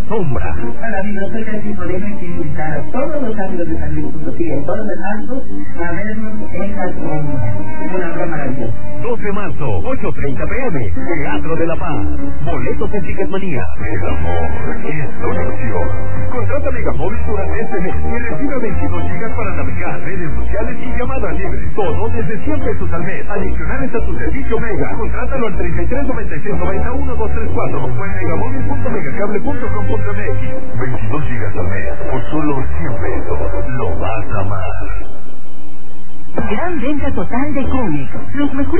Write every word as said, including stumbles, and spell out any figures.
sombra. A la biblioteca sí podemos invitar a todos los amigos de San Luis Potosí, en todos los altos, a vernos en la sombra. Una obra maravillosa. doce de marzo, ocho treinta p m, Teatro de la Paz. Boletos en Ticketmanía. Megamóvil es solución. Contrata Megamóvil durante este mes y recibe veintidós gigas para navegar, redes sociales y llamadas libres. Todo desde cien pesos al mes. Adicionales a tu servicio Mega. Contrátalo al treinta y tres noventa y seis noventa y uno doscientos treinta y cuatro o en megamóvil punto megacable punto com punto m x. veintidós gigas al mes por solo cien pesos. Lo vas a amar. Gran venta total de cómics. Los mejores